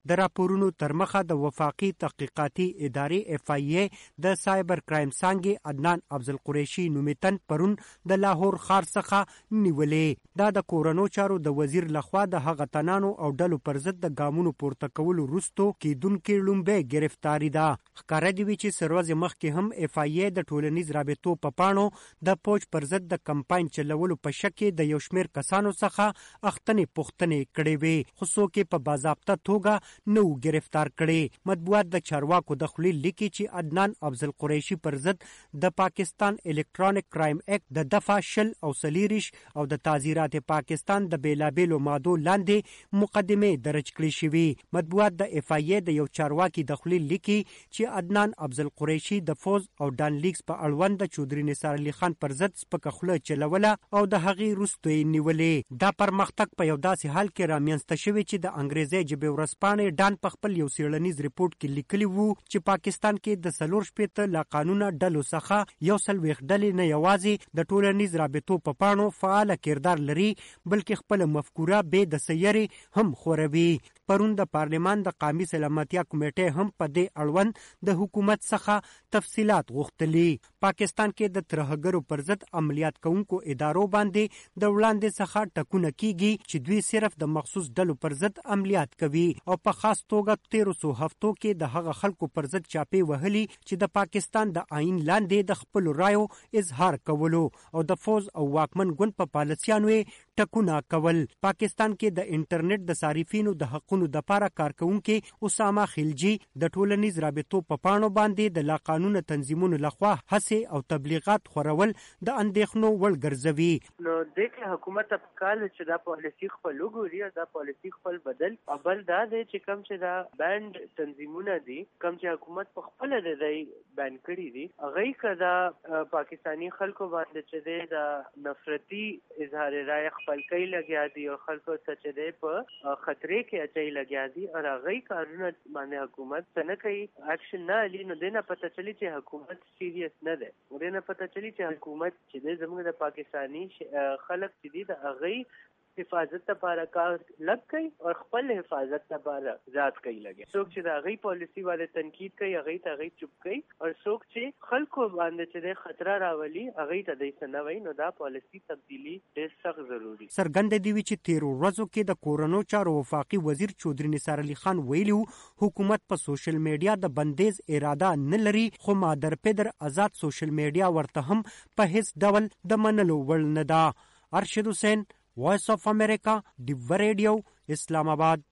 د راپورونو تر مخه د وفاقي تحقیقاتي ادارې FIA د سایبر کرایم څانګې عدنان افضل قریشي نومي تن پرون د لاهور ښار څخه نیولې. دا د کورنو چارو د وزیر لخوا د هغه تنانو او ډلو پر ضد د ګامونو پورته کولو وروسته کیدونکې لومبۍ ګرفتاري ده. ښکاره دي چې څه ورځې مخکې هم FIA د ټولنیز رابطو په پاڼو د پوج پر ضد د کمپاین چلولو په شک کې د یو شمېر کسانو څخه اختنې پوښتنې کړې وې، خو څوک یې په باضابطه توګه نه وو ګرفتار کړي. مطبوعات د چارواکو د خولې لیکي چې عدنان افضل قریشي پر ضد د پاکستان الکترونیک کرایم اکټ د دفعه 20 او 40 او د تعزیرات پاکستان د بیلابیلو مادو لاندې مقدمې درج کړې شوې. مطبوعات د FIA د یو چارواکي د خولې لیکي چې عدنان افضل قریشي د فوز او ډان لیکس په اړوند د چودري نثار علي خان پر ضد سپکه خوله چلوله او د هغې وروسته یې نیولې. دا پرمختګ په یو داسې حال کې رامنځته شوی چې د انګریزي ژبې ورځپاڼې ډان په خپل یو څېړنیز ریپورټ کې لیکلي وو چې پاکستان کې د 40 لا قانونه ډلو څخه 140 ډلې نه یوازې د ټولنیز رابطو په پاڼو فعال کردار لري بلکې خپل مفکوره به د سیاري هم خوروي. پرون د پارلمان د قومي سلامتیا کمیټې هم په دې اړوند د حکومت څخه تفصيلات غوښتلي. پاکستان کې د ترهګرو پر ضد عملیات کوونکو ادارو باندې د وړاندې څخه ټکونه کیږي چې دوی صرف د مخصوص ډلو پر ضد عملیات کوي او په خاص توګه 1300 هفتو کې د هغه خلکو پر ضد چاپې وهلي چې د پاکستان د آئین لاندې د خپل رایو اظهار کولو او د فوز او واکمن ګوند په پالیسیانو ټکونه کول. پاکستان کې د انټرنیټ د صارفینو د حقونو د لپاره کارکونکي اسامه خلجی د ټولنیز رابطو په پاڼو باندې د لا قانون تنظیمونو لخوا هڅه او تبلیغات خورول د اندېښنو وړ ګرځوي. نو د حکومت په کال چې دا پالیسي خپل وګوري او دا پالیسي خپل بدل اول دا دی چې کم چې دا بند تنظیمونه دي کم چې حکومت په خپل د بند کړی دي هغه کدا پاکستانی خلکو باندې چې د نفرتي اظهار رائے خپل کوي لګیا دي او خلکو څه دی په خطرې کې اچي لګیا دي او هغه کارونه باندې حکومت څنګه کوي اکشن نه لري. نو دنه پته چلی چې حکومت سیریس نه ده. ورنه پته چلی چې حکومت چې زموږ د پاکستانی خلک چې دي د هغه حفاظت لپاره کار لګ کوي او خپل حفاظت لپاره ذات کوي لګي. څوک چې د هغه پالیسی باندې تنقید کوي هغه ته هغه چوپ کوي او څوک چې خلکو باندې چې خطر راولي هغه ته د سنوي. نو دا پالیسی تبدیلی ډېر سخت ضروری. سرګند دی چې 13 ورځو کې د کورونو چارو وفاقي وزیر چودري نثار علي خان ویلو حکومت په سوشل میډیا د بندیز اراده نه لري خو مادر پدر آزاد سوشل میډیا ورته هم په هیڅ ډول د منلو وړ نه ده. ارشد حسین، وائس آف امریکا، ډیو ریډیو، اسلام آباد.